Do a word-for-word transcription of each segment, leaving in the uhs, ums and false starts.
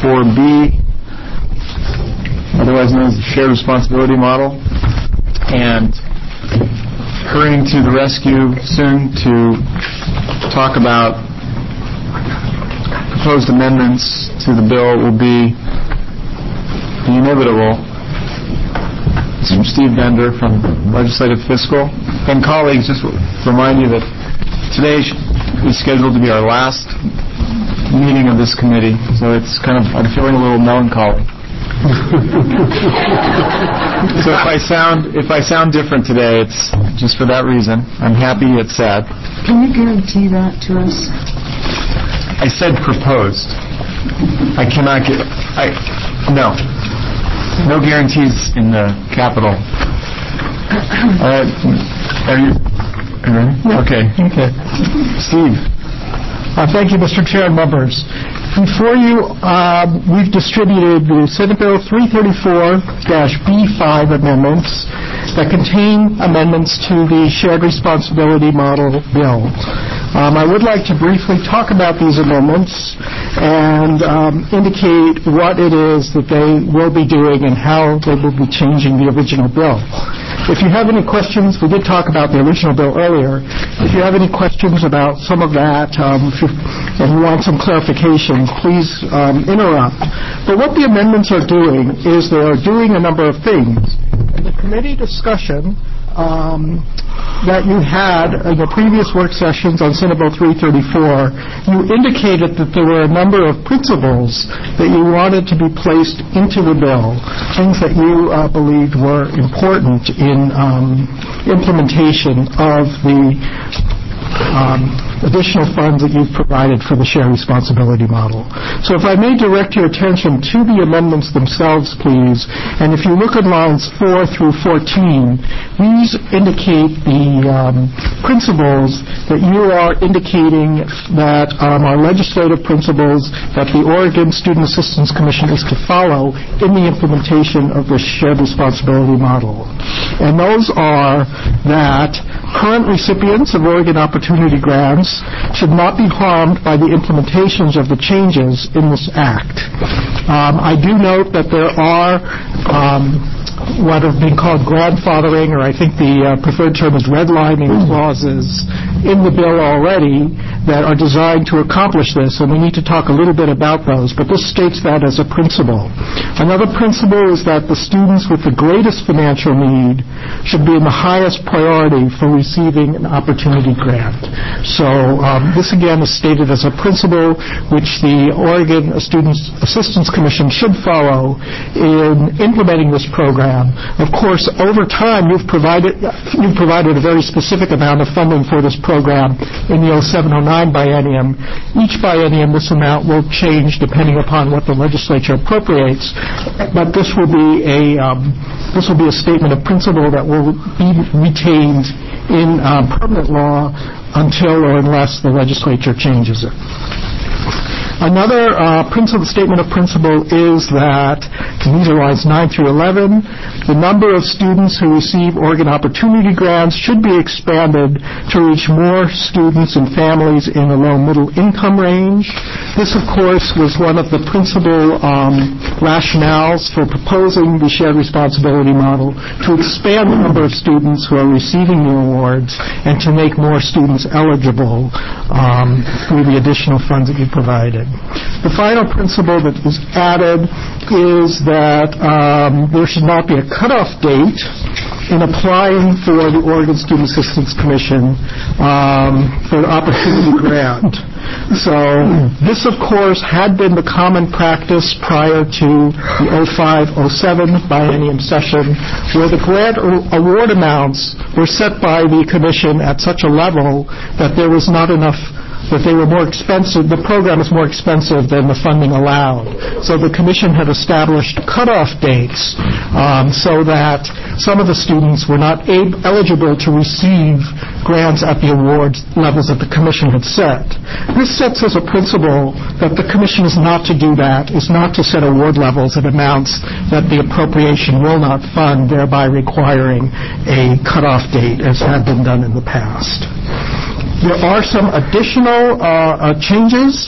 four B, otherwise known as the shared responsibility model, and hurrying to the rescue soon to talk about proposed amendments to the bill will be the inevitable Mister Steve Bender from Legislative Fiscal. And colleagues, just remind you that today is scheduled to be our last meeting of this committee, so it's kind of, I'm feeling a little melancholy. So if I sound if I sound different today, it's just for that reason. I'm happy yet sad. Can you guarantee that to us? I said proposed. I cannot get. I no. No guarantees in the Capitol. Uh, are you? Are you ready? Yeah. Okay. Okay. Steve. Uh, thank you, Mister Chair and members. Before you, uh, we've distributed the Senate Bill three thirty-four B five amendments that contain amendments to the Shared Responsibility Model Bill. Um, I would like to briefly talk about these amendments and um, indicate what it is that they will be doing and how they will be changing the original bill. If you have any questions, we did talk about the original bill earlier. If you have any questions about some of that, um, if you, and you want some clarification, please um, interrupt. But what the amendments are doing is they are doing a number of things. In the committee discussion um, that you had in the previous work sessions on Senate Bill three thirty-four, you indicated that there were a number of principles that you wanted to be placed into the bill, things that you uh, believed were important in um, implementation of the Um, additional funds that you've provided for the shared responsibility model. So if I may direct your attention to the amendments themselves, please, and if you look at lines four through fourteen, these indicate the um, principles that you are indicating that um, are legislative principles that the Oregon Student Assistance Commission is to follow in the implementation of the shared responsibility model. And those are that current recipients of Oregon Opportunity Grants should not be harmed by the implementations of the changes in this Act. Um, I do note that there are um, what have been called grandfathering, or I think the uh, preferred term is redlining clauses in the bill already that are designed to accomplish this, and we need to talk a little bit about those, but this states that as a principle. Another principle is that the students with the greatest financial need should be in the highest priority for receiving an opportunity grant. So um, this again is stated as a principle which the Oregon Student Assistance Commission should follow in implementing this program. Of course, over time, you've provided you've provided a very specific amount of funding for this program in the oh seven oh nine biennium. Each biennium, this amount will change depending upon what the legislature appropriates, but this will be a um, this will be a statement of principle that will be retained in um, permanent law until or unless the legislature changes it. Another uh, principle, statement of principle is that, and these are lines nine through eleven, the number of students who receive Oregon Opportunity Grants should be expanded to reach more students and families in the low-middle income range. This, of course, was one of the principal um, rationales for proposing the shared responsibility model, to expand the number of students who are receiving the awards and to make more students eligible um, through the additional funds that you provided. The final principle that was added is that um, there should not be a cutoff date in applying for the Oregon Student Assistance Commission um, for an opportunity grant. So this, of course, had been the common practice prior to the oh five oh seven biennium session, where the grant award amounts were set by the commission at such a level that there was not enough that they were more expensive, the program is more expensive than the funding allowed. So the commission had established cutoff dates um, so that some of the students were not ab- eligible to receive grants at the award levels that the commission had set. This sets as a principle that the commission is not to do that, is not to set award levels at amounts that the appropriation will not fund, thereby requiring a cutoff date as had been done in the past. There are some additional uh, uh, changes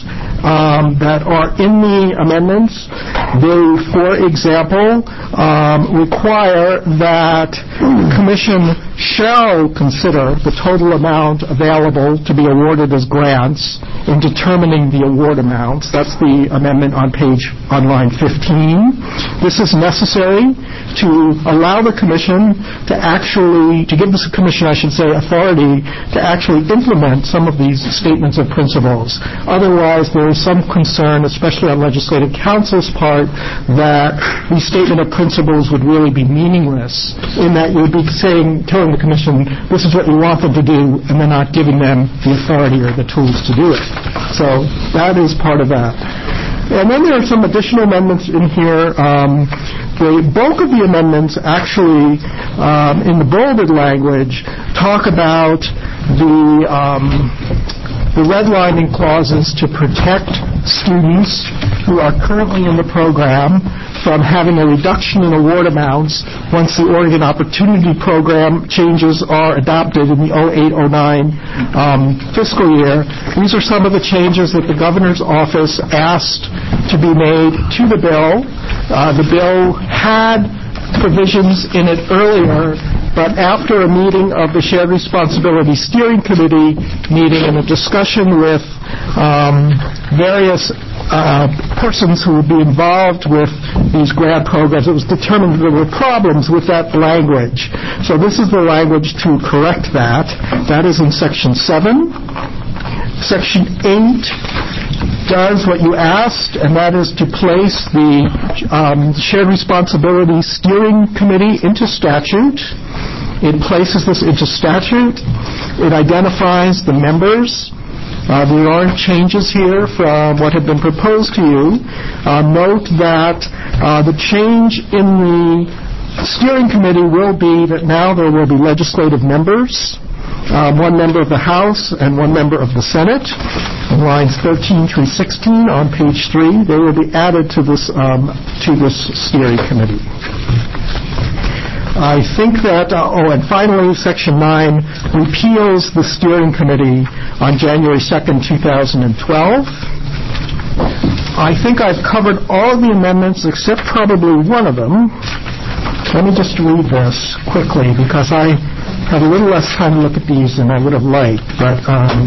um, that are in the amendments. They, for example, um, require that the Commission shall consider the total amount available to be awarded as grants in determining the award amounts. That's the amendment on page, on line fifteen. This is necessary to allow the Commission to actually, to give the Commission, I should say, authority to actually implement some of these statements of principles. Otherwise, there is some concern, especially on Legislative Council's part, that the statement of principles would really be meaningless, in that you would be saying, telling the Commission, this is what you want them to do, and they're not giving them the authority or the tools to do it. So that is part of that. And then there are some additional amendments in here. Um, the bulk of the amendments actually, um, in the bolded language, talk about the um, the redlining clauses to protect students who are currently in the program from having a reduction in award amounts once the Oregon Opportunity Program changes are adopted in the oh eight oh nine um, fiscal year. These are some of the changes that the governor's office asked to be made to the bill. Uh, the bill had provisions in it earlier, but after a meeting of the Shared Responsibility Steering Committee meeting and a discussion with um, various uh, persons who would be involved with these grant programs, it was determined that there were problems with that language. So this is the language to correct that. That is in Section seven. Section eight does what you asked, and that is to place the um, Shared Responsibility Steering Committee into statute. It places this into statute. It identifies the members. Uh, there aren't changes here from what had been proposed to you. Uh, note that uh, the change in the steering committee will be that now there will be legislative members. Um, one member of the House and one member of the Senate. In lines thirteen through sixteen on page three, they will be added to this um, to this steering committee. I think that, uh, oh, and finally, Section nine repeals the steering committee on January second, two thousand twelve. I think I've covered all of the amendments except probably one of them. Let me just read this quickly because I had a little less time to look at these than I would have liked, but um,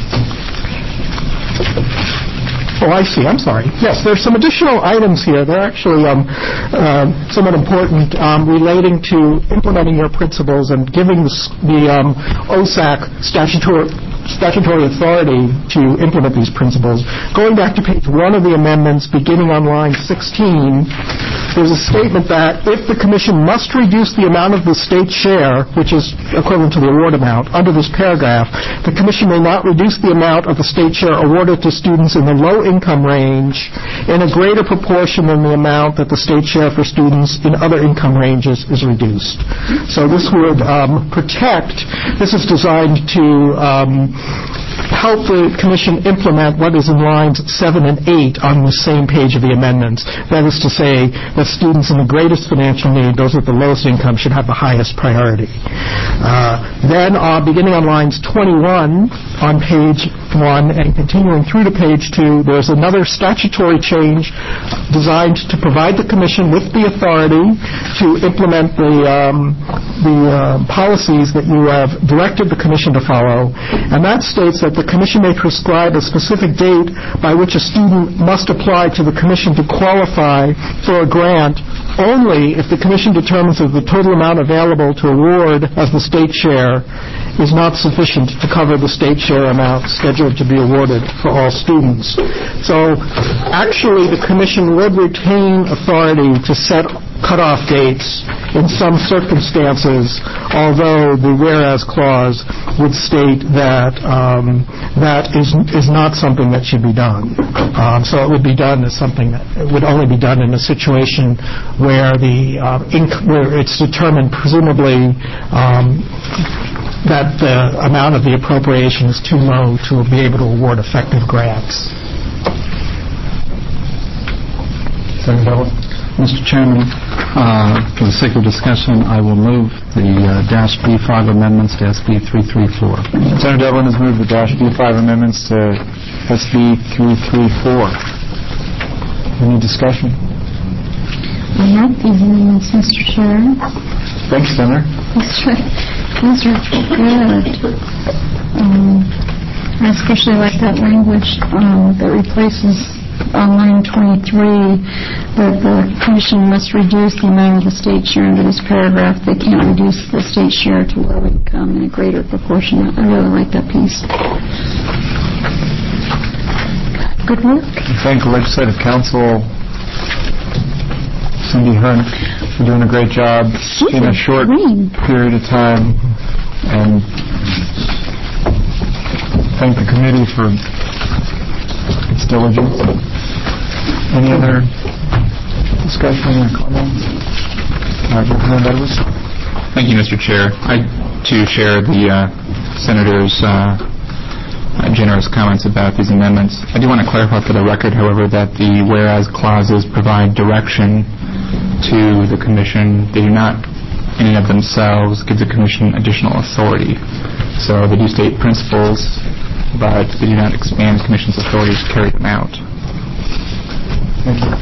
oh, I see. I'm sorry. Yes, there's some additional items here. They're actually um, uh, somewhat important um, relating to implementing your principles and giving the, the um, O S A C statutory statutory authority to implement these principles. Going back to page one of the amendments, beginning on line sixteen, there's a statement that if the Commission must reduce the amount of the state share, which is equivalent to the award amount, under this paragraph, the Commission may not reduce the amount of the state share awarded to students in the low-income range in a greater proportion than the amount that the state share for students in other income ranges is reduced. So this would um, protect, this is designed to um, help the Commission implement what is in lines seven and eight on the same page of the amendments. That is to say that students in the greatest financial need, those with the lowest income, should have the highest priority. Uh, then, uh, beginning on lines twenty-one on page one and continuing through to page two, there's another statutory change designed to provide the Commission with the authority to implement the, um, the uh, policies that you have directed the Commission to follow. And that states that the Commission may prescribe a specific date by which a student must apply to the Commission to qualify for a grant only if the Commission determines that the total amount available to award as the state share is not sufficient to cover the state share amount scheduled to be awarded for all students. So actually the Commission would retain authority to set cutoff dates in some circumstances, although the whereas clause would state that um, that is is not something that should be done. Um, so it would be done as something that it would only be done in a situation where the uh, inc- where it's determined presumably um, that the amount of the appropriation is too low to be able to award effective grants. Senator Bell? Mister Chairman, uh, for the sake of discussion, I will move the uh, dash B five amendments to S B three thirty-four. Senator Devlin has moved the dash B five amendments to S B three thirty-four. Any discussion? I like these amendments, Mister Chair. Thanks, Senator. These are, these are good. Um, I especially like that language um, that replaces on line twenty-three that the Commission must reduce the amount of the state share under this paragraph. They can't reduce the state share to low income in a greater proportion. I really like that piece. Good work. I thank Legislative Counsel Cindy Hunt for doing a great job She's in a a short queen. period of time, and thank the committee for its diligence. Any other discussion or comments? Uh, Representative Edwards? Thank you, Mister Chair. I, too, share the uh, Senator's uh, uh, generous comments about these amendments. I do want to clarify for the record, however, that the whereas clauses provide direction to the Commission. They do not, in and of themselves, give the Commission additional authority. So they do state principles, but they do not expand the Commission's authority to carry them out. Thank you.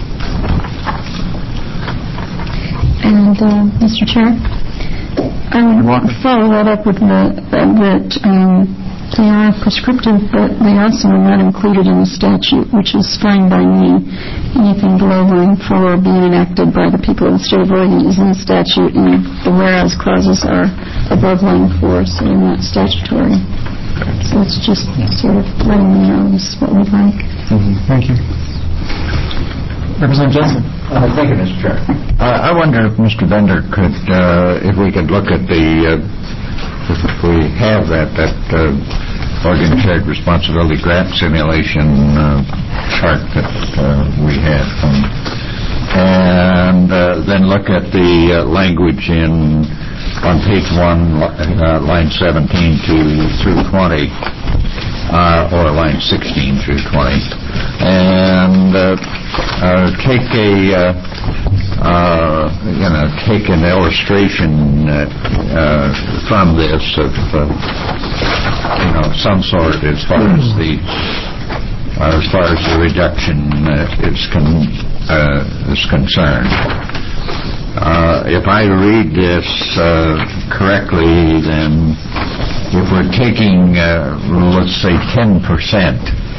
And, uh, Mister Chair, I would welcome. follow that up with the, that um, they are prescriptive, but they also are not included in the statute, which is fine by me. Anything below line four being enacted by the people of the state of Oregon is in the statute, and the whereas clauses are above line four, so they're not statutory. So it's just sort of letting me know this is what we'd like. Mm-hmm. Thank you. Representative Jensen. Uh, thank you, Mister Chair. Uh, I wonder if Mister Bender could, uh, if we could look at the, uh, if we have that, that uh, Oregon Shared Responsibility Grant Simulation uh, chart that uh, we had, from, and uh, then look at the uh, language in on page one, uh, line seventeen to through twenty, uh, or line sixteen through twenty, and uh, uh, take a, uh, uh, you know, take an illustration uh, uh, from this of, uh, you know, some sort as far as the, uh, as far as the reduction uh, is con- uh, is concerned. Uh, if I read this uh, correctly, then if we're taking, uh, let's say, ten percent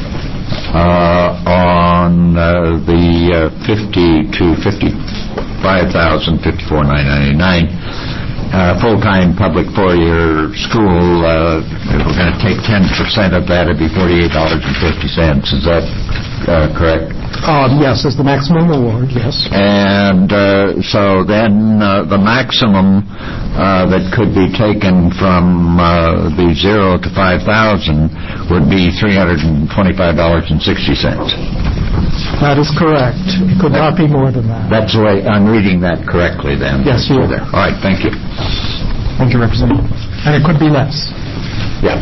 uh, on uh, the uh, fifty to fifty-five thousand, fifty-four thousand nine hundred ninety-nine uh, full-time public four-year school, uh, if we're going to take ten percent of that, it'd be forty-eight dollars and fifty cents. Is that uh, correct? Um, yes, as the maximum award, yes. And uh, so then uh, the maximum uh, that could be taken from uh, the zero to five thousand would be three hundred twenty-five dollars and sixty cents. That is correct. It could not be more than that. That's the way I'm reading that correctly then. Yes, you are. There. All right, thank you. Thank you, Representative. And it could be less. Yeah.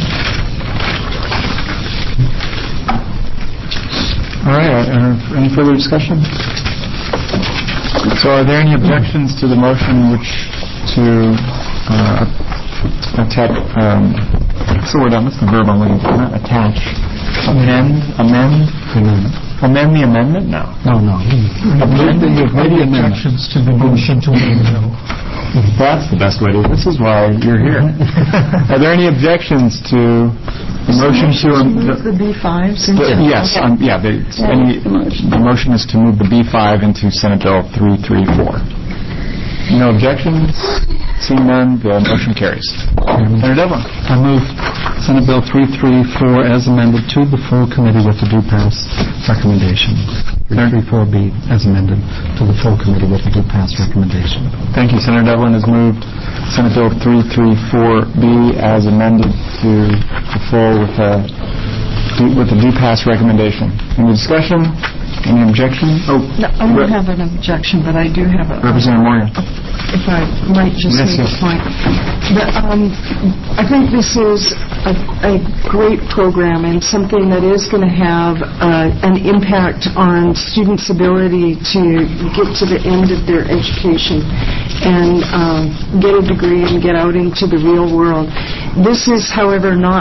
All right. Uh, any further discussion? So, are there any objections to the motion which to uh, attach? Um, what's the word? What's the verb I'm looking for? Not attach. Amend. Amend. Amendment. Amend the amendment? No. No, no. Amend the Any objections to the motion to amend? No. That's the best way to. This is why you're here. Are there any objections to the motion to Move the B five since yes, um, yeah. The, any, the motion is to move the B five into Senate Bill three thirty-four. No objections? Seeing none, the motion carries. Senator Devlin. I move Senate Bill three thirty-four as amended to the full committee with the due pass recommendation. three thirty-four B as amended to the full committee with the due pass recommendation. Thank you. Senator Devlin has moved Senate Bill three thirty-four B as amended to the full with a with the due pass recommendation. Any discussion? Any objection? Oh, No, I don't have an objection, but I do have a... Representative Morgan. If I might just Yes, make yes. a point. The, um, I think this is a, a great program and something that is going to have uh, an impact on students' ability to get to the end of their education and um, get a degree and get out into the real world. This is, however, not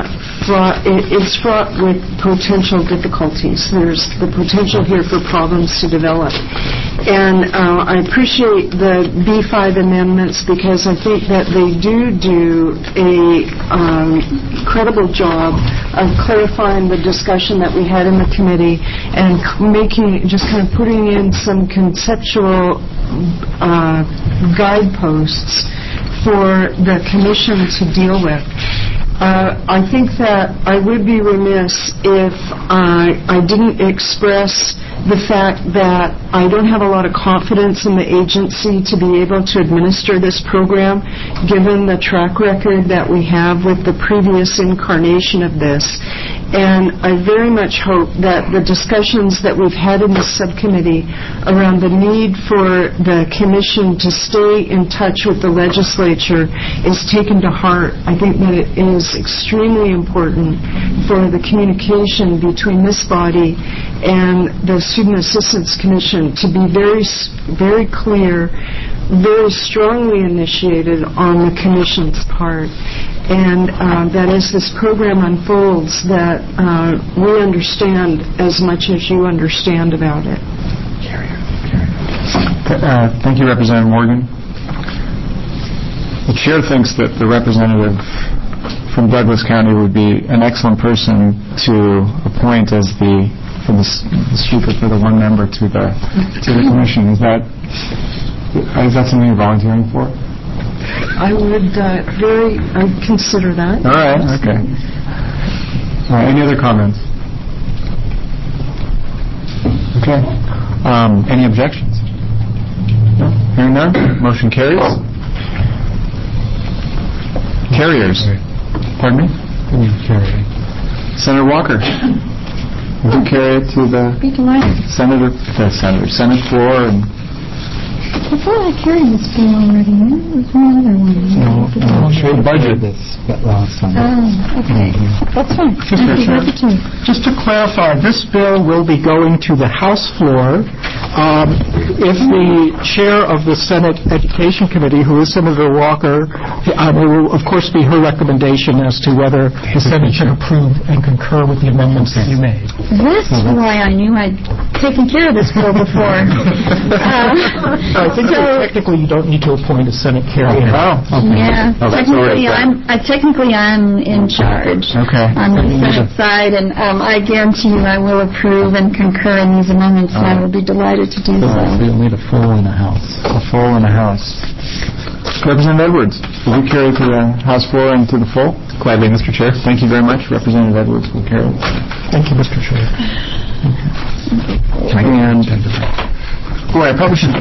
fraught, it, it's fraught with potential difficulties. There's the potential here for problems to develop. And uh, I appreciate the B five amendments because I think that they do do a um, credible job of clarifying the discussion that we had in the committee and making, just kind of putting in some conceptual uh, guideposts for the commission to deal with. Uh, I think that I would be remiss if I, I didn't express the fact that I don't have a lot of confidence in the agency to be able to administer this program, given the track record that we have with the previous incarnation of this. And I very much hope that the discussions that we've had in this subcommittee around the need for the Commission to stay in touch with the legislature is taken to heart. I think that it is extremely important for the communication between this body and the Student Assistance Commission to be very, very clear, very strongly initiated on the Commission's part. And uh, that as this program unfolds, that uh, we understand as much as you understand about it. Uh, thank you, Representative Morgan. The chair thinks that the representative from Douglas County would be an excellent person to appoint as the for the, the speaker for the one member to the to the commission. Is that is that something you're volunteering for? I would uh, very I would consider that. All right. Okay. All right. Any other comments? Okay. Um, any objections? No. Hearing none. Motion carries. Carriers. Pardon me? Carry. Senator Walker. Would you carry it to the Be delighted. Senator, the Senator, Senate floor and I thought I carried this bill already. There's one other one. No, no, Trade budget. This last time. Oh, okay. That's fine. Just I'd be to- happy to. Just to clarify, this bill will be going to the House floor. Um, if the chair of the Senate Education Committee, who is Senator Walker, um, it will, of course, be her recommendation as to whether the Senate should approve and concur with the amendments that you made. That's why I knew I'd taken care of this bill before. Uh, I think so, that technically you don't need to appoint a Senate carrier. oh, okay. yeah, Oh, that's technically already done. I'm I, technically I'm in charge Okay. on the Senate side, and um, I guarantee you I will approve and concur in these amendments, and I will be delighted to do So so. we'll need a full in the House. A full and a House. Representative Edwards, will you carry it to the House floor and to the full? Gladly, Mister Chair. Thank you very much. Representative Edwards will carry it. Thank you, Mister Chair. And, boy, I probably should...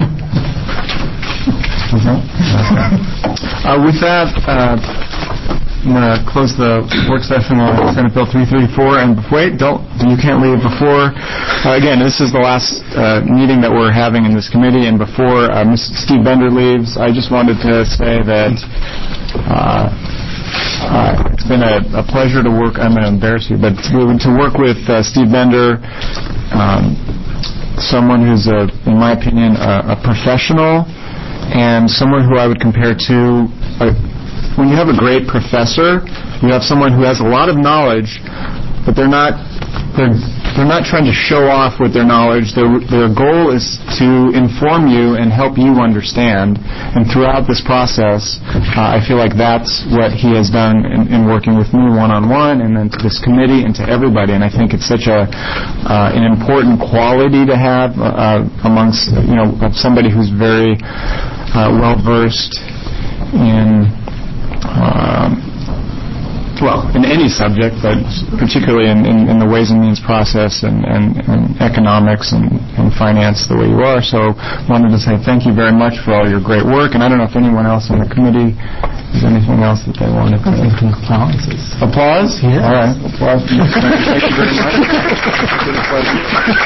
Uh, with that, uh, I'm going to close the work session on Senate Bill three thirty-four. And wait, don't, you can't leave before. Uh, again, this is the last uh, meeting that we're having in this committee. And before uh, Mister Steve Bender leaves, I just wanted to say that uh, uh, it's been a, a pleasure to work. I'm going to embarrass you, but to, to work with uh, Steve Bender, um, someone who's, a, in my opinion, a, a professional. And someone who I would compare to, uh, when you have a great professor, you have someone who has a lot of knowledge, but they're not they're they're not trying to show off with their knowledge. Their their goal is to inform you and help you understand. And throughout this process, uh, I feel like that's what he has done in, in working with me one-on-one, and then to this committee and to everybody. And I think it's such a uh, an important quality to have uh, amongst you know somebody who's very uh, well versed in. Um, well, in any subject, but particularly in, in, in the Ways and Means process and, and, and economics and, and finance the way you are. So I wanted to say thank you very much for all your great work. And I don't know if anyone else on the committee has anything else that they wanted to... Applause. Applause? Yes. All right. Applause. Thank you very much. It's been a pleasure.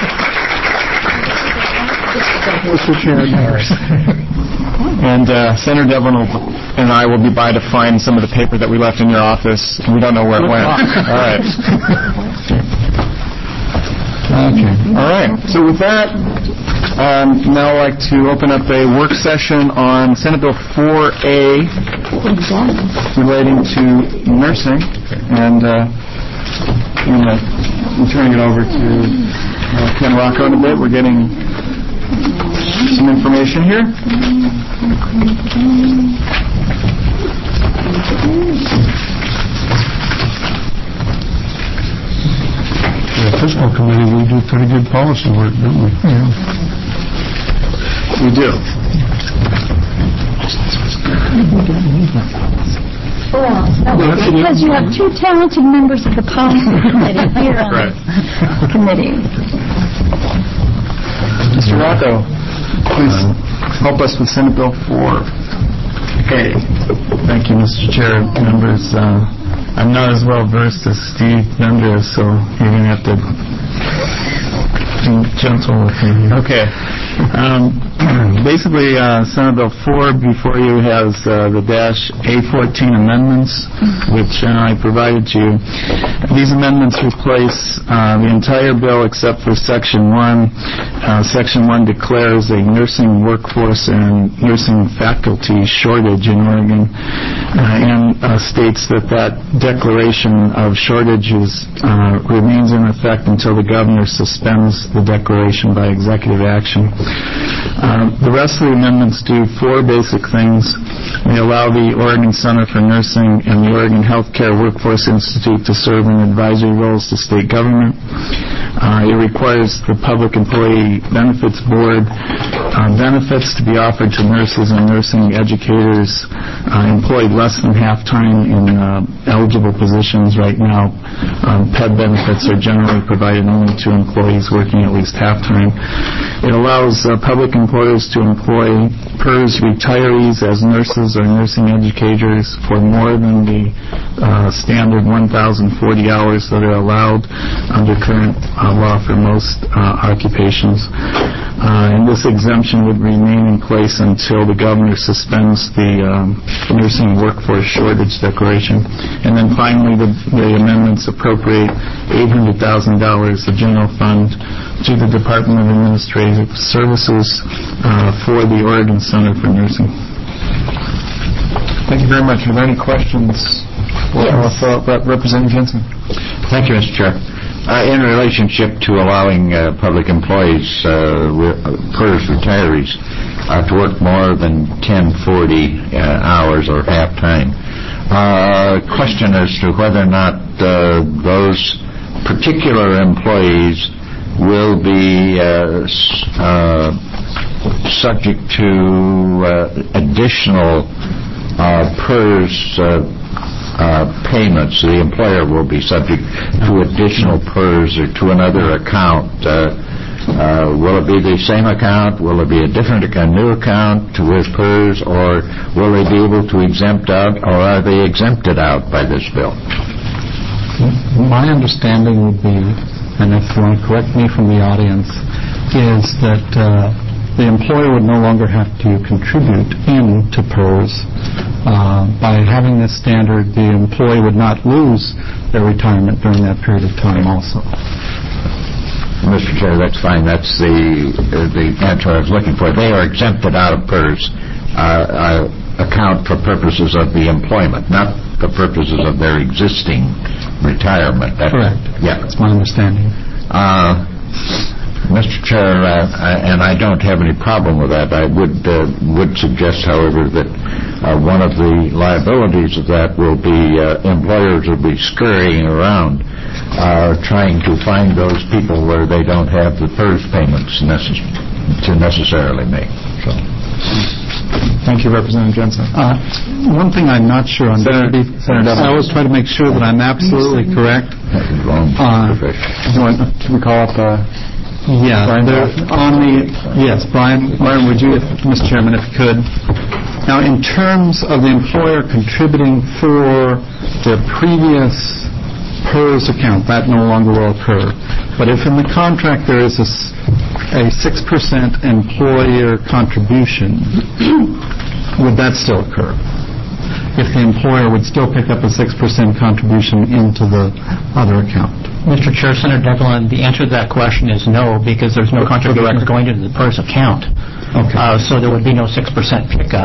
Mister Chairman. And uh, Senator Devlin will, and I will be by to find some of the paper that we left in your office. We don't know where it went. All right. Okay. All right. So with that, um, now I'd like to open up a work session on Senate Bill four A relating to nursing. And uh, I'm going to turn it over to uh, Ken Rocco in a bit. We're getting some information here. The fiscal committee, we do pretty good policy work, don't we? Yeah. We do. Because you have two talented members of the policy committee here on Right. this committee. Mister Rocco, please help us with Senate Bill four A. Thank you, Mister Chair. Members, uh, I'm not as well versed as Steve Bender, so you're going to have to be gentle with me. Okay. Um, basically, uh, Senate Bill four before you has uh, the dash A fourteen amendments, which uh, I provided to you. These amendments replace uh, the entire bill except for Section one. Uh, Section one declares a nursing workforce and nursing faculty shortage in Oregon uh, and uh, states that that declaration of shortages uh, remains in effect until the governor suspends the declaration by executive action. Uh, the rest of the amendments do four basic things. They allow the Oregon Center for Nursing and the Oregon Healthcare Workforce Institute to serve in advisory roles to state government. Uh, it requires the Public Employee Benefits Board uh, benefits to be offered to nurses and nursing educators uh, employed less than half-time in uh, eligible positions. Right now, um, P E B benefits are generally provided only to employees working at least half-time. It allows uh, public employers to employ PERS retirees as nurses or nursing educators for more than the uh, standard one thousand forty hours that are allowed under current uh, law for most uh, occupations. Uh, and this exemption would remain in place until the governor suspends the um, nursing workforce shortage declaration. And then finally, the, the amendments appropriate eight hundred thousand dollars of general fund to the Department of Administrative Services uh, for the Oregon Center for Nursing. Thank you very much. Are there any questions for, yes. for Representative Jensen? Thank you, Mister Chair. Uh, in relationship to allowing uh, public employees, uh, re- PERS retirees, uh, to work more than ten forty uh, hours or half-time, uh, question as to whether or not uh, those particular employees will be uh, uh, subject to uh, additional uh, PERS uh, uh, payments. The employer will be subject to additional PERS or to another account. Uh, uh, will it be the same account? Will it be a different account, new account with PERS, or will they be able to exempt out, or are they exempted out by this bill? My understanding would be, and if you want to correct me from the audience, is that uh, the employer would no longer have to contribute into PERS. Uh, by having this standard, the employee would not lose their retirement during that period of time also. Mister Chair, that's fine. That's the uh, the answer I was looking for. They are exempted out of PERS uh, uh, account for purposes of the employment, not the purposes of their existing retirement. That, Correct. Yeah. That's my understanding. Uh, Mister Chair, uh, I, and I don't have any problem with that. I would uh, would suggest, however, that uh, one of the liabilities of that will be uh, employers will be scurrying around uh, trying to find those people where they don't have the PERS payments necess- to necessarily make. So. Thank you, Representative Jensen. Uh, one thing I'm not sure on, Senator, be, Senator I always try to make sure that I'm absolutely correct. Wrong Uh, Want, can we call up uh, Yeah, Brian there, on the yes, Brian. Brian, would you, if, Mister Chairman, if you could? Now, in terms of the employer contributing for their previous PERS account, that no longer will occur. But if in the contract there is a, a six percent employer contribution, would that still occur? If the employer would still pick up a six percent contribution into the other account? Mister Chair, Senator Devlin, the answer to that question is no, because there's no contributions going into the PERS account. Okay. Uh, so there would be no six percent pickup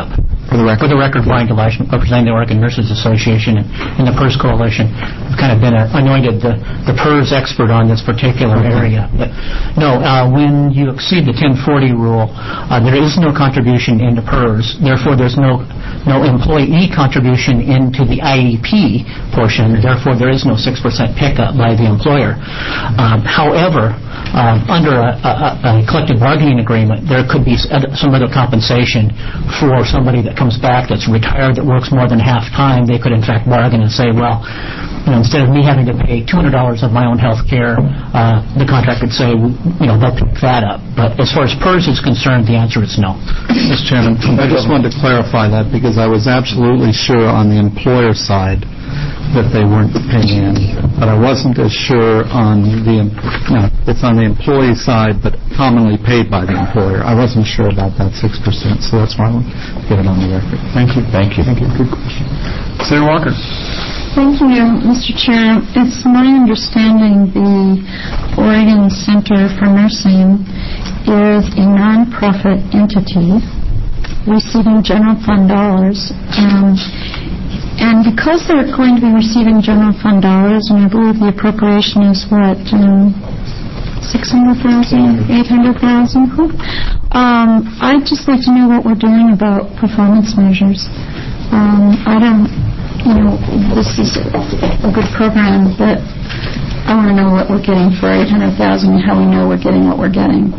For the record? For the record, Brian Gleish, representing the Oregon Nurses Association and, and the PERS Coalition. I've kind of been a, anointed the, the PERS expert on this particular area. But no, uh, when you exceed the ten forty rule, uh, there is no contribution into PERS. Therefore, there's no no employee contribution into the I E P portion. Therefore, there is no six percent pickup by the employer. Um, however, um, under a, a, a collective bargaining agreement, there could be some other compensation for somebody that comes back that's retired that works more than half time. They could in fact bargain and say, well, you know, instead of me having to pay two hundred dollars of my own health care, uh, the contract would say, you know, they'll pick that up. But as far as PERS is concerned, the answer is no. Mister Chairman, I just wanted to clarify that because I was absolutely sure on the employer side that they weren't paying in, but I wasn't as sure on the, no, it's on the employee side, but commonly paid by the employer. I wasn't sure about that six percent, so that's why I want to get it on the record. Thank you. Thank you. Thank you. Good question. Senator Walker. Thank you, Mister Chair. It's my understanding the Oregon Center for Nursing is a nonprofit entity receiving general fund dollars. Um, and because they're going to be receiving general fund dollars, and I believe the appropriation is what, um, six hundred thousand dollars, eight hundred thousand dollars? Um, I'd just like to know what we're doing about performance measures. Um, I don't... You know, this is a good program, but I want to know what we're getting for eight hundred thousand dollars and how we know we're getting what we're getting.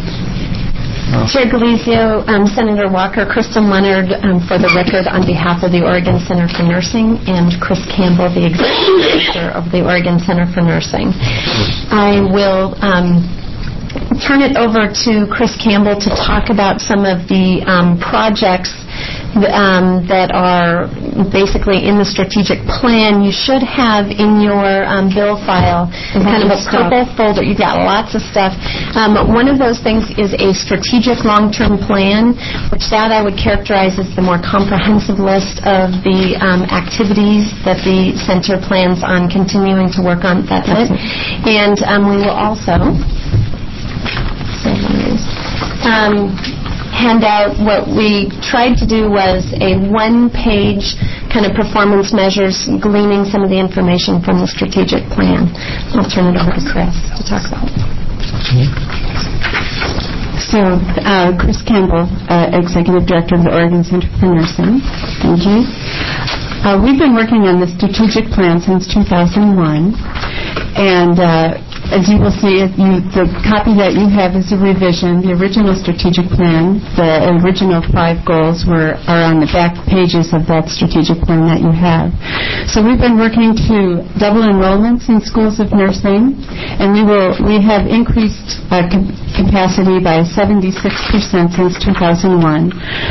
Oh. Chair Galizio, um, Senator Walker, Kristen Leonard, um, for the record, on behalf of the Oregon Center for Nursing, and Chris Campbell, the Executive Director of the Oregon Center for Nursing. I will um, turn it over to Chris Campbell to talk about some of the um, projects Um, that are basically in the strategic plan. You should have in your um, bill file kind of a purple folder. You've got lots of stuff. Um, one of those things is a strategic long-term plan, which that I would characterize as the more comprehensive list of the um, activities that the center plans on continuing to work on. That's it. And um, we will also um, hand out what we tried to do was a one-page kind of performance measures, gleaning some of the information from the strategic plan. I'll turn it over to Chris to talk about it. So, uh, Chris Campbell, uh, Executive Director of the Oregon Center for Nursing. Thank you. Uh, we've been working on the strategic plan since two thousand one, and uh, as you will see, if you, the copy that you have is a revision. The original strategic plan, the original five goals were are on the back pages of that strategic plan that you have. So we've been working to double enrollments in schools of nursing, and we will we have increased uh, com- capacity by seventy-six percent since two thousand one.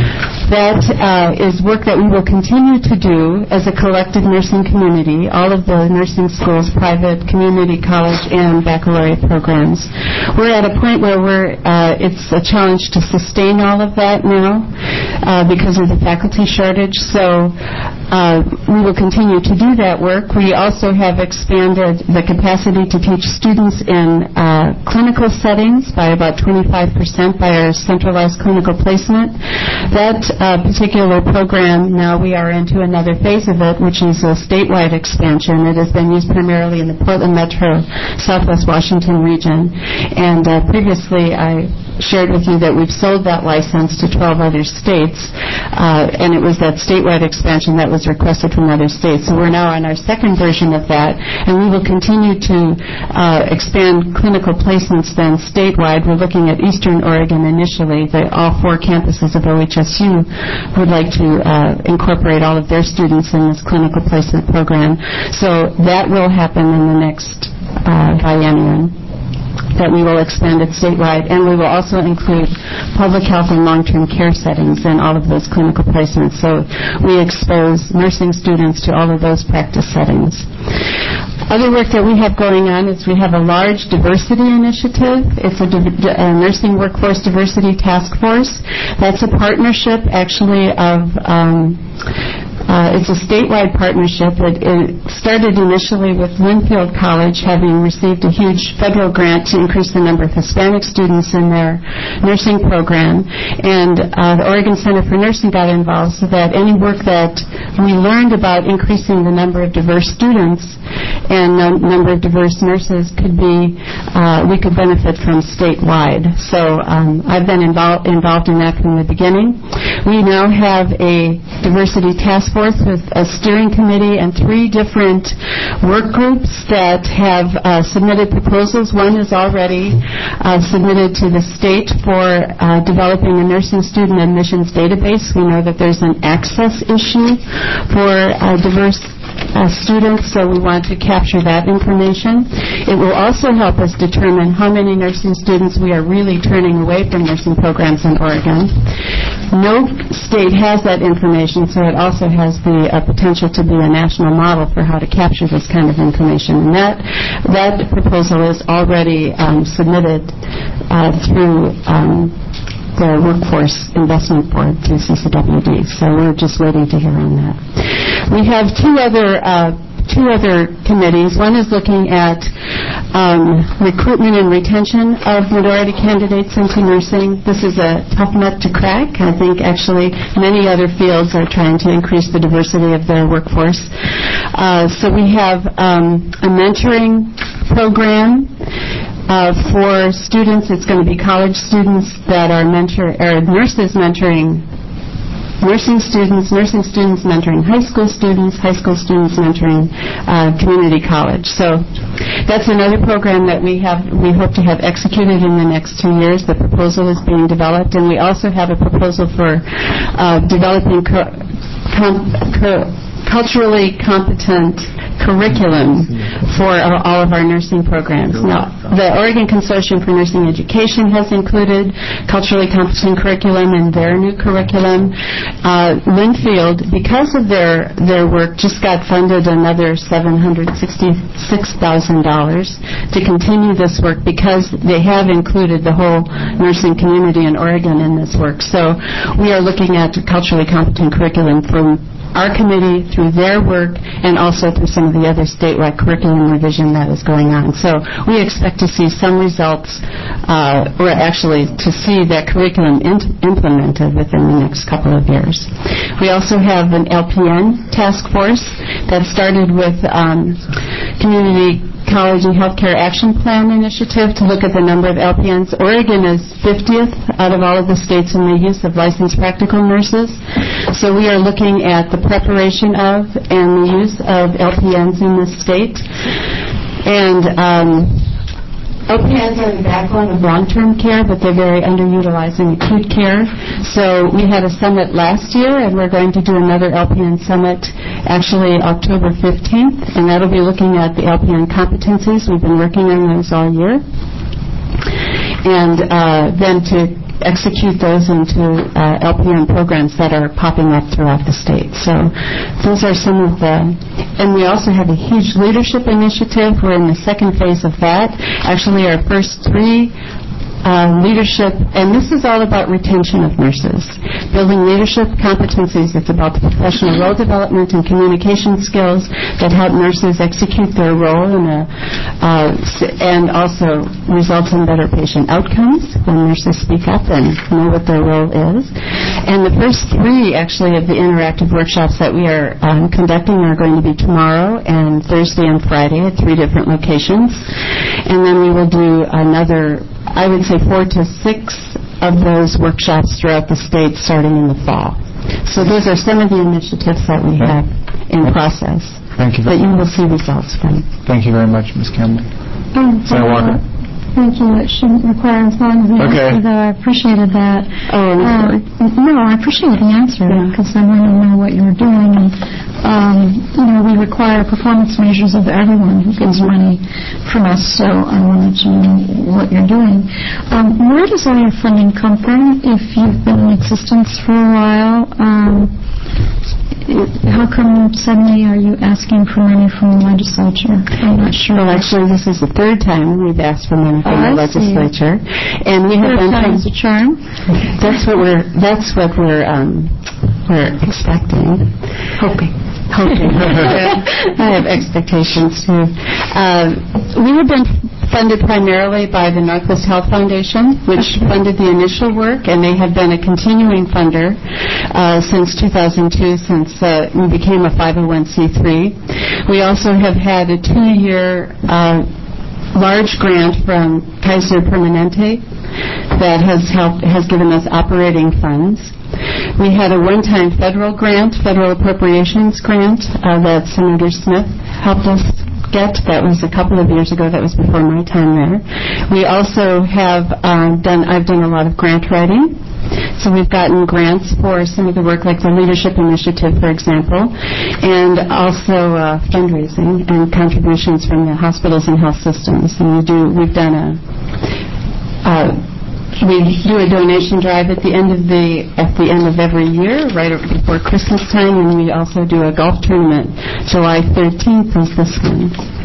That uh, is work that we will continue to do as a collective nursing community, all of the nursing schools, private, community, college, and baccalaureate programs. We're at a point where we're, uh, it's a challenge to sustain all of that now uh, because of the faculty shortage. So uh, we will continue to do that work. We also have expanded the capacity to teach students in uh, clinical settings by about twenty-five percent by our centralized clinical placement. That uh, particular program, now we are into another phase of it, which is a statewide expansion. It has been used primarily in the Portland Metro, Southwest Washington region. And uh, previously I shared with you that we've sold that license to twelve other states, uh, and it was that statewide expansion that was requested from other states. So we're now on our second version of that, and we will continue to uh, expand clinical placements then statewide. We're looking at Eastern Oregon initially. The, all four campuses of O H S U would like to uh, incorporate all of their students in this clinical placement program. So that will happen in the next uh, biennium, that we will expand it statewide, and we will also include public health and long-term care settings in all of those clinical placements. So we expose nursing students to all of those practice settings. Other work that we have going on is we have a large diversity initiative. It's a, div- a nursing workforce diversity task force. That's a partnership, actually, of um, Uh, it's a statewide partnership. It, it started initially with Linfield College having received a huge federal grant to increase the number of Hispanic students in their nursing program. And uh, the Oregon Center for Nursing got involved so that any work that we learned about increasing the number of diverse students and the number of diverse nurses could be, uh, we could benefit from statewide. So um, I've been involved involved in that from the beginning. We now have a diversity task force with a steering committee and three different work groups that have uh, submitted proposals. One is already uh, submitted to the state for uh, developing a nursing student admissions database. We know that there's an access issue for uh, diverse Uh, students, so we want to capture that information. It will also help us determine how many nursing students we are really turning away from nursing programs in Oregon. No state has that information, so it also has the uh, potential to be a national model for how to capture this kind of information. And that that proposal is already um, submitted uh, through um, the Workforce Investment Board through C C W D. So we're just waiting to hear on that. We have two other uh, two other committees. One is looking at um, recruitment and retention of minority candidates into nursing. This is a tough nut to crack. I think actually many other fields are trying to increase the diversity of their workforce. Uh, so we have um, a mentoring program Uh, for students. It's going to be college students that are mentor or nurses mentoring nursing students, nursing students mentoring high school students, high school students mentoring uh, community college. So that's another program that we have. We hope to have executed in the next two years. The proposal is being developed, and we also have a proposal for uh, developing co- com- co- culturally competent curriculum for our, all of our nursing programs. Now, the Oregon Consortium for Nursing Education has included culturally competent curriculum in their new curriculum. Uh, Linfield, because of their, their work, just got funded another seven hundred sixty-six thousand dollars to continue this work because they have included the whole nursing community in Oregon in this work. So we are looking at culturally competent curriculum from our committee through their work and also through some of the other statewide curriculum revision that is going on. So we expect to see some results, uh, or actually to see that curriculum in- implemented within the next couple of years. We also have an L P N task force that started with um, community College and Healthcare Action Plan initiative to look at the number of L P Ns. Oregon is fiftieth out of all of the states in the use of licensed practical nurses. So we are looking at the preparation of and the use of L P Ns in this state. And um, L P Ns are the backbone of long-term care, but they're very underutilized in acute care. So we had a summit last year, and we're going to do another L P N summit actually October fifteenth, and that'll be looking at the L P N competencies. We've been working on those all year. And uh, then to execute those into uh, L P N programs that are popping up throughout the state. So those are some of the, and we also have a huge leadership initiative. We're in the second phase of that. Actually, our first three Uh, leadership, and this is all about retention of nurses, building leadership competencies. It's about the professional role development and communication skills that help nurses execute their role in a, uh, and also results in better patient outcomes when nurses speak up and know what their role is. And the first three, actually, of the interactive workshops that we are um, conducting are going to be tomorrow and Thursday and Friday at three different locations. And then we will do another, I would say, four to six of those workshops throughout the state starting in the fall. So those are some of the initiatives that we have in process. Thank you. That you will see results from. Thank you very much, Miz Campbell. Um, Senator Walker. Thank you. It shouldn't require as long as the Okay. answer, though. I appreciated that. Oh, I'm Uh, sorry. no, I appreciate the answer because I want to know what you're doing. And, um, you know, we require performance measures of everyone who gets money from us, so I wanted to know what you're doing. Um, where does all your funding come from if you've been in existence for a while? Um, how come suddenly are you asking for money from the legislature? I'm not sure. Well, actually, this is the third time we've asked for money from Oh, the I see. legislature, and we have Third been. time's a charm. That's what we're. That's what we're. Um, we're expecting. Hoping. Hoping. I have expectations, too. Uh, we have been funded primarily by the Northwest Health Foundation, which funded the initial work, and they have been a continuing funder uh, since two thousand two, since uh, we became a five oh one c three. We also have had a two-year uh, large grant from Kaiser Permanente that has helped, has given us operating funds. We had a one-time federal grant, federal appropriations grant, uh, that Senator Smith helped us get. That was a couple of years ago. That was before my time there. We also have uh, done, I've done a lot of grant writing. So we've gotten grants for some of the work, like the Leadership Initiative, for example, and also uh, fundraising and contributions from the hospitals and health systems. And we do, we've done a, uh, we do a donation drive at the end of the at the end of every year, right before Christmas time, and we also do a golf tournament. July thirteenth is this one.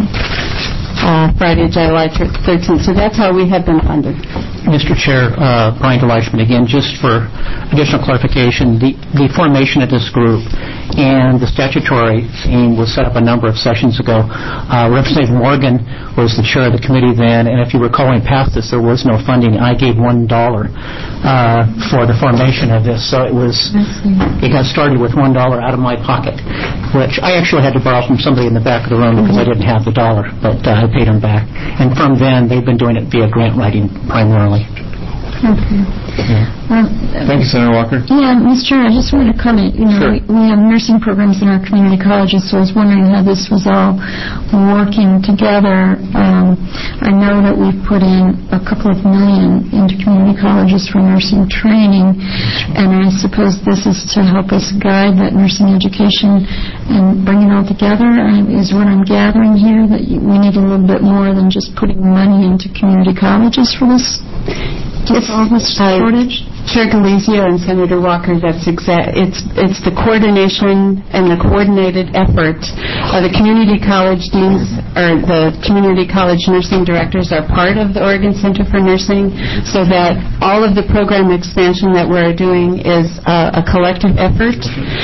Uh, Friday, July thirteenth. So that's how we have been funded. Mister Chair, uh, Brian DeLeichman again, just for additional clarification, the, the formation of this group and the statutory team was set up a number of sessions ago. Uh, Representative Morgan was the chair of the committee then, and if you recall, when we passed this, there was no funding. I gave one dollar uh, for the formation of this, so it was it got started with one dollar out of my pocket, which I actually had to borrow from somebody in the back of the room because I didn't have the dollar, but uh, I paid them back. And from then, they've been doing it via grant writing primarily. Okay. Yeah. Well, Thank you, Senator Walker. Yeah, Mister Chair, I just wanted to comment. You know, Sure. we, we have nursing programs in our community colleges, so I was wondering how this was all working together. Um, I know that we've put in a couple of million into community colleges for nursing training, and I suppose this is to help us guide that nursing education and bring it all together. I, is what I'm gathering here, that you, we need a little bit more than just putting money into community colleges for this. With all this shortage? Chair Galizio and Senator Walker, that's exact. It's it's the coordination and the coordinated effort. Uh, the community college deans or the community college nursing directors are part of the Oregon Center for Nursing, so that all of the program expansion that we're doing is uh, a collective effort,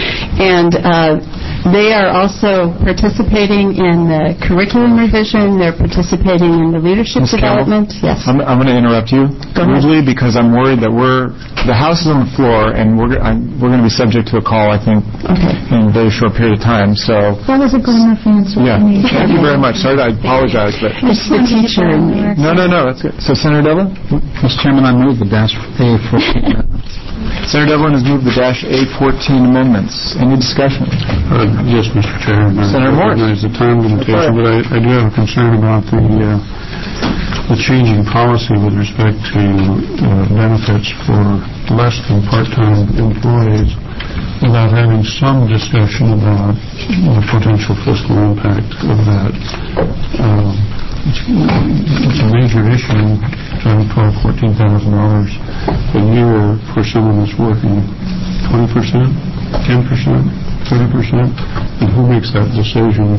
and uh, they are also participating in the curriculum revision. They're participating in the leadership Miz development. Campbell, Yes. I'm, I'm going to interrupt you rudely because I'm worried that we're the House is on the floor and we're I'm, we're going to be subject to a call, I think, okay. in a very short period of time. So that was a good enough answer. Yeah. Thank you very much. Sorry, I apologize, but it's the teacher. No, no, no. That's good. So, Senator Devlin, Mister Chairman, I move the dash A fourteen. Senator Devlin has moved the dash A fourteen amendments. Any discussion? Uh, yes, Mister Chair. Senator Morris. I recognize the time limitation, but I, I do have a concern about the uh, the changing policy with respect to uh, benefits for less than part-time employees without having some discussion about the potential fiscal impact of that. Um, it's, it's a major issue, twelve thousand, fourteen thousand dollars a year for someone that's working twenty percent, ten percent, thirty percent, and who makes that decision,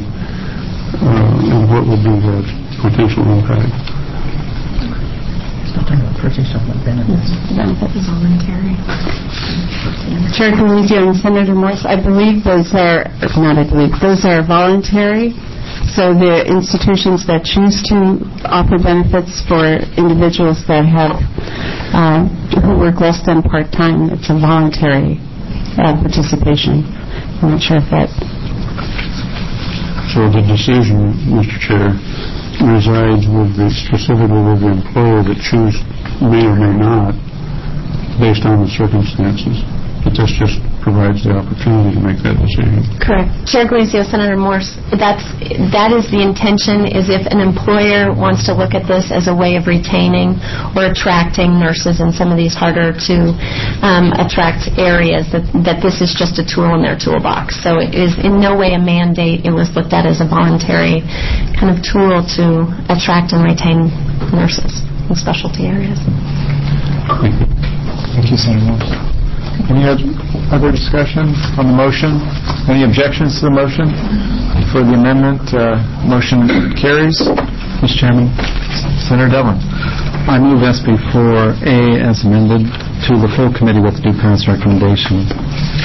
uh, and what would be the potential impact? Benefits. Voluntary. Chair Galizio and Senator Morse, I believe those are, not I believe, those are voluntary. So the institutions that choose to offer benefits for individuals that have, uh, who work less than part-time, it's a voluntary uh, participation. I'm not sure if that... So the decision, Mister Chair, resides with the, specifically with the employer that choose may or may not, based on the circumstances. But this just provides the opportunity to make that decision. Correct. Chair Galizio, Senator Morse, that's, that is the intention, is if an employer wants to look at this as a way of retaining or attracting nurses in some of these harder to um, attract areas, that, that this is just a tool in their toolbox. So it is in no way a mandate. It was looked at as a voluntary kind of tool to attract and retain nurses in specialty areas. Thank you. Thank you, Senator Morris. Any other discussion on the motion? Any objections to the motion? For the amendment, uh, motion carries. Mister Chairman, Senator Devlin. I move S B four A as amended to the full committee with due pass recommendation.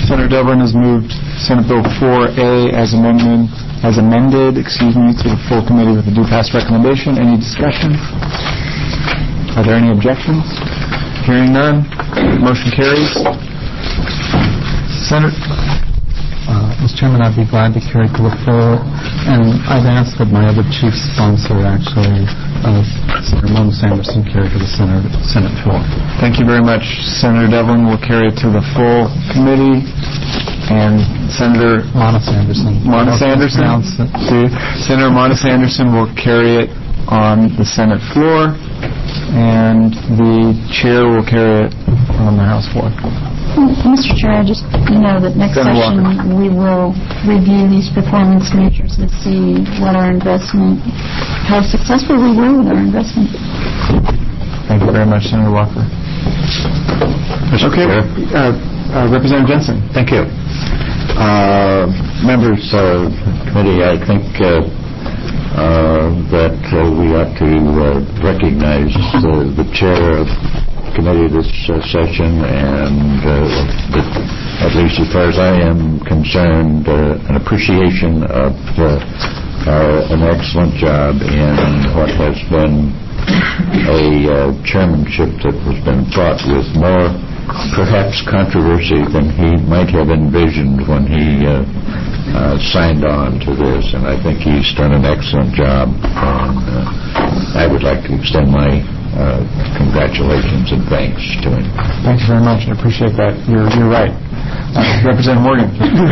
Senator Devlin has moved Senate Bill four A as amendment, as amended, excuse me, to the full committee with a due pass recommendation. Any discussion? Are there any objections? Hearing none, motion carries. Senator... Uh, Mister Chairman, I'd be glad to carry to the floor, and I'd ask that my other chief sponsor, actually, uh, Senator Mona Sanderson, carry to the Senate, Senate floor. Thank you very much. Senator Devlin will carry it to the full committee, and Senator Mona Sanderson. Mona Sanderson. See, Senator Mona Sanderson will carry it on the Senate floor, and the chair will carry it on the House floor. Mister Chair, I just know that next Senator session Walker. we will review these performance measures and see what our investment, how successful we were with our investment. Thank you very much, Senator Walker. Okay, uh, uh, Representative Jensen. Thank you. Uh, members of the committee, I think uh, uh, that uh, we ought to uh, recognize uh, the chair of committee this uh, session, and uh, that, at least as far as I am concerned, uh, an appreciation of uh, uh, an excellent job in what has been a uh, chairmanship that has been fraught with more perhaps controversy than he might have envisioned when he uh, uh, signed on to this, and I think he's done an excellent job, and uh, I would like to extend my Uh, congratulations and thanks to him. Thank you very much. I appreciate that. You're you're right. Uh, Representative Morgan.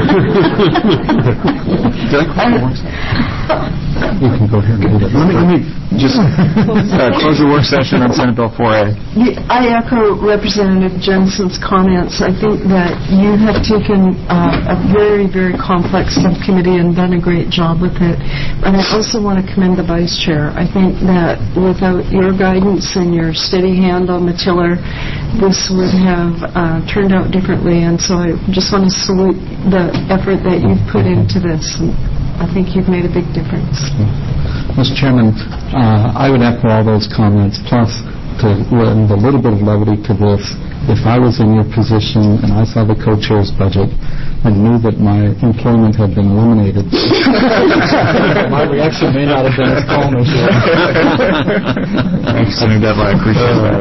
You can go here and do that. Let me, let me just uh, close the work session on Senate Bill four A. I echo Representative Jensen's comments. I think that you have taken uh, a very, very complex subcommittee and done a great job with it. And I also want to commend the Vice Chair. I think that without your guidance and your steady hand on the tiller, this would have uh, turned out differently. And so I just want to salute the effort that you've put into this. And I think you've made a big difference. Mister Chairman, uh, I would echo all those comments, plus to lend a little bit of levity to this. If I was in your position and I saw the co-chair's budget and knew that my employment had been eliminated, my reaction may not have been as calm as yours. Thanks, Senator Devlin. I appreciate that.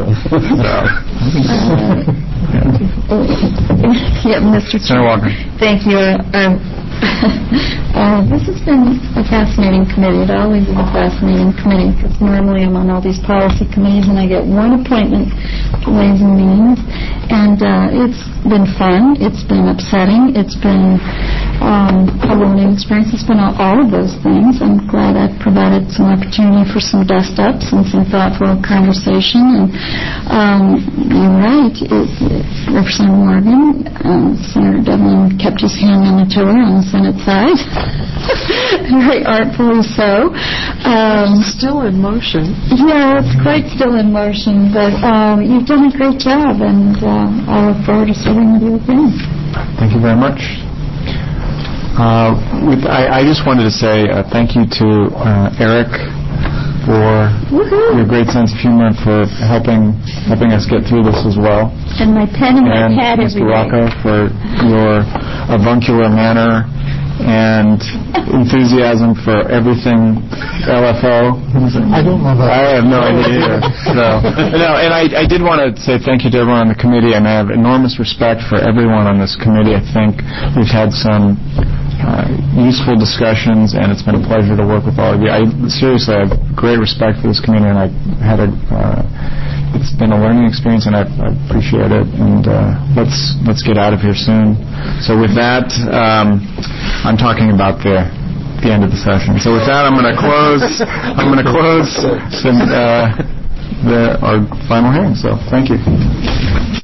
Uh, yeah, Mister Chair. Senator Walker. Thank you. Um, uh, this has been a fascinating committee. It always is a fascinating committee because normally I'm on all these policy committees and I get one appointment to Ways and Means, and uh, it's been fun. It's been upsetting. It's been um, a learning experience. It's been all, all of those things. I'm glad I've provided some opportunity for some dust-ups and some thoughtful conversation. And um, you're right. It, it, Representative Morgan, um, Senator Devlin kept his hand on the tiller on the Senate side, very artfully so. Um, still in motion. Yeah, it's quite still in motion, but um, you've done a great job, and uh, I look forward to serving with you again. Thank you very much. Uh, with, I, I just wanted to say uh, thank you to uh, Eric for Woohoo. your great sense of humor and for helping helping us get through this as well. And my pen and my And pad Mister every day. Rocco for your avuncular manner and enthusiasm for everything L F O. I don't know that. I have no idea either. So, no, and I, I did want to say thank you to everyone on the committee, and I have enormous respect for everyone on this committee. I think we've had some uh, useful discussions, and it's been a pleasure to work with all of you. I seriously I have great respect for this committee, and I had a uh, it's been a learning experience, and I, I appreciate it. And uh, let's let's get out of here soon. So with that, um, I'm talking about the the end of the session. So with that, I'm going to close. I'm going to close the, uh, the our final hearing. So thank you.